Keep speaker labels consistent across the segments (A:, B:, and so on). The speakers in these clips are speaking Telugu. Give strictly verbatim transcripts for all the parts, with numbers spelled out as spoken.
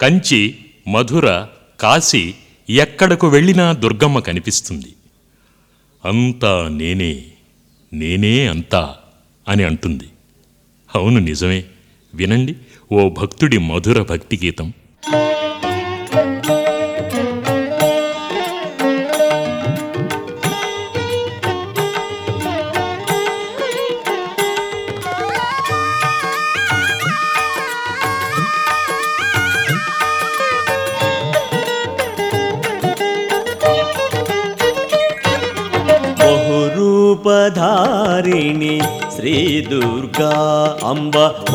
A: కంచి, మధుర, కాశీ ఎక్కడకు వెళ్ళినా దుర్గమ్మ కనిపిస్తుంది. అంతా నేనే, నేనే అంతా అని అంటుంది. అవును, నిజమే. వినండి ఓ భక్తుడి మధుర భక్తి గీతం.
B: బహురూపధారిణి శ్రీ దుర్గా అంబ,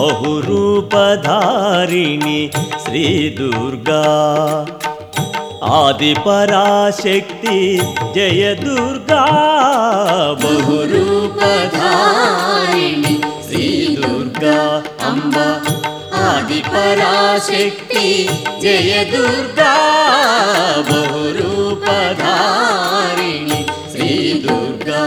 B: బహురూపధారిణి శ్రీ దుర్గా ఆది పరాశక్తి జయ దుర్గా. బహురూపధారిణి శ్రీ దుర్గా అంబ, ఆది పరాశక్తి జయ దుర్గా. బహురూపధారిణి శ్రీ దుర్గా.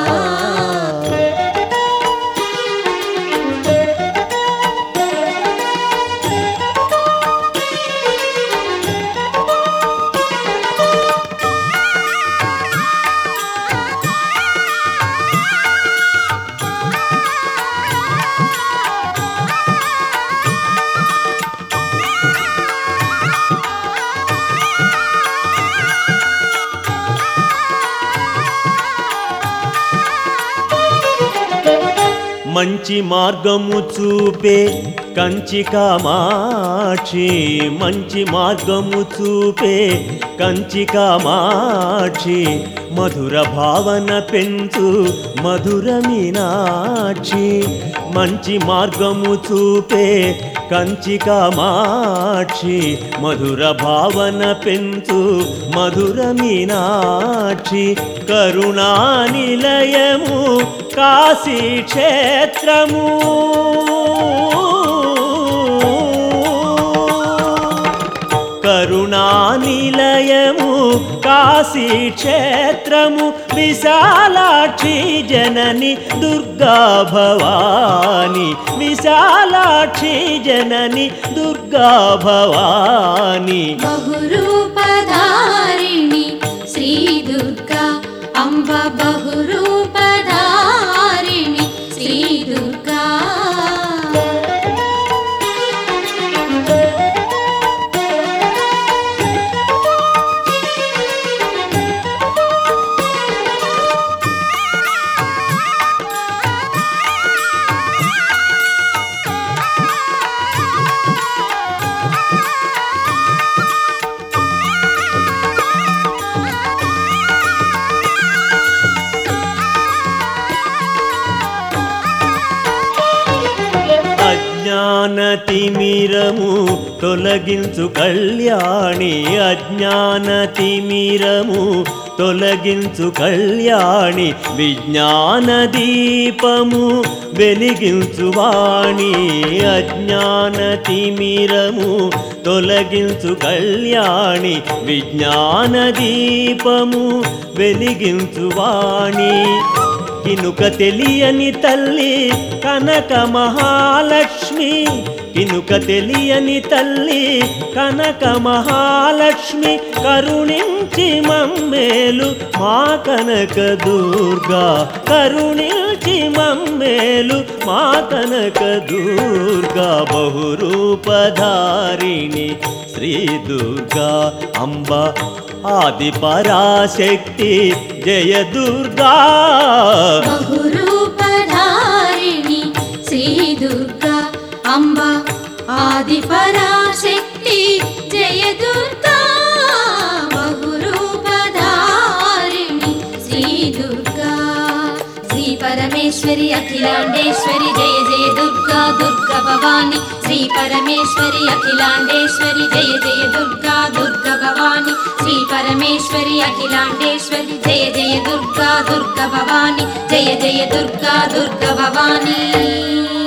B: మంచి మార్గము చూపే కంచి కామాక్షి, మంచి మార్గము చూపే కంచి కామాక్షి, మధుర భావన పెంచు మధుర మీనాక్షి. మంచి మార్గము చూపే కంచి కామాక్షి, మధుర భావన పెంచు మధుర మీనాక్షి. కరుణా నిలయము కాశీ క్షేత్రము, కరుణా నిలయము కాశీ క్షేత్రము. విశాలాక్షి జనని దుర్గా భవాని, విశాలాక్షి జనని దుర్గా భవాని.
C: బహురూపధారిణి శ్రీ దుర్గా అంబ, బహురూపధారిణి శ్రీ దుర్గా.
B: అజ్ఞానతిమిరము తొలగించు కళ్యాణి, అజ్ఞానతిమిరము తొలగించు కళ్యాణి. విజ్ఞాన దీపము వెలిగించు వాణి, అజ్ఞానతిమిరము తొలగించు కళ్యాణి. విజ్ఞాన దీపము వెలిగించు వాణి. కినుక తెలియని తల్లి కనక మహాలక్ష్మి, కినుక తెలియని తల్లి కనక మహాలక్ష్మి. కరుణించి మమ్మేలు మా కనక దుర్గా, కరుణించి మమ్మేలు మా కనక దుర్గా. బహురూపధారిణి శ్రీ దుర్గా అంబ, ఆది పరాశక్తి జయ దుర్గా.
C: బహురూపధారిణి శ్రీ దుర్గా అంబ, ఆది పరాశక్తి జయ దుర్గా. బహురూపధారిణి శ్రీ దుర్గా. శ్రీ పరమేశ్వరి అఖిలాండేశ్వరి జయ జయ దుర్గా దుర్గా భవాని. శ్రీ పరమేశ్వరి అఖిలాండేశ్వరి జయ జయ దుర్గా దుర్గా భవాని. శ్రీ పరమేశ్వరి అఖిలాండేశ్వరి జయ జయ దుర్గా దుర్గా భవాని. జయ జయ దుర్గా దుర్గా భవాని.